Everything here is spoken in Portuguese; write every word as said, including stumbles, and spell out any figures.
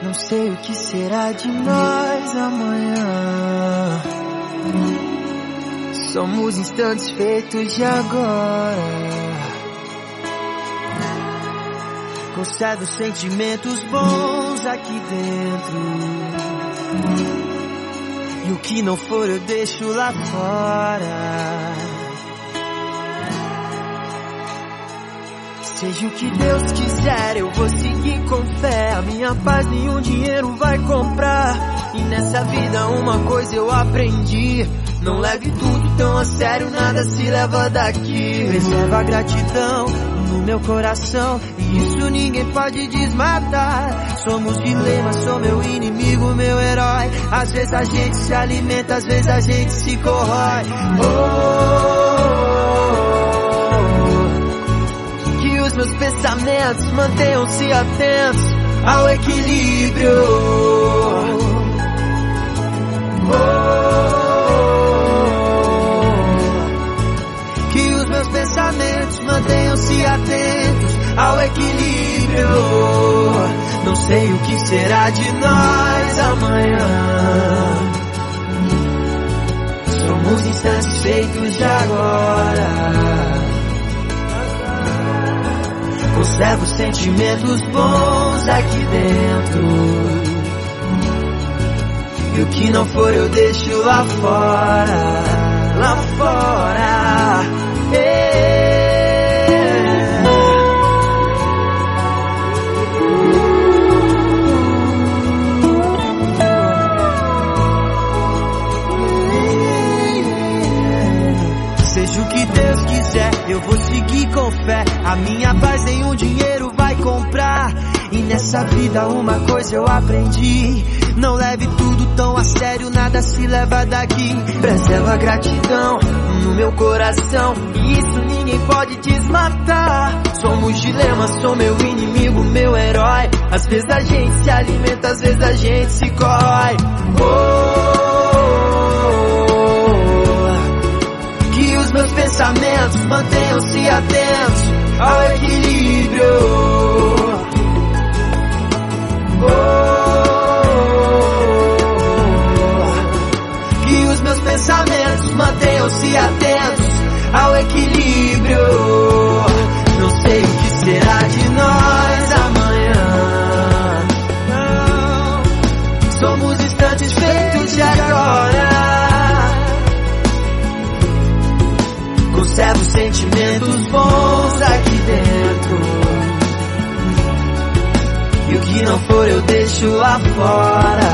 Não sei o que será de nós amanhã. Somos instantes feitos de agora. Conservo sentimentos bons aqui dentro, e o que não for eu deixo lá fora. Seja o que Deus quiser, eu vou seguir com fé. A minha paz nenhum dinheiro vai comprar. E nessa vida uma coisa eu aprendi: não leve tudo tão a sério, nada se leva daqui. Reserva a gratidão no meu coração, e isso ninguém pode desmatar. Somos dilema, sou meu inimigo, meu herói. Às vezes a gente se alimenta, às vezes a gente se corrói. Oh, que os meus pensamentos mantenham-se atentos ao equilíbrio. Pensamentos mantenham-se atentos ao equilíbrio. Não sei o que será de nós amanhã. Somos instantes feitos de agora. Conservo sentimentos bons aqui dentro, e o que não for eu deixo lá fora. Lá fora. Seja o que Deus quiser, eu vou seguir com fé. A minha paz nenhum dinheiro vai comprar. E nessa vida uma coisa eu aprendi: não leve tudo tão a sério, nada se leva daqui. Preserva a gratidão no meu coração, e isso ninguém pode desmatar. Somos dilema, sou meu inimigo, meu herói. Às vezes a gente se alimenta, às vezes a gente se corrói. Oh, que os meus pensamentos mantenham-se atentos ao equilíbrio. Pensamentos mantenham-se atentos ao equilíbrio. Não sei o que será de nós amanhã. Não. Somos instantes feitos de agora. Conservo sentimentos bons aqui dentro, e o que não for eu deixo lá fora.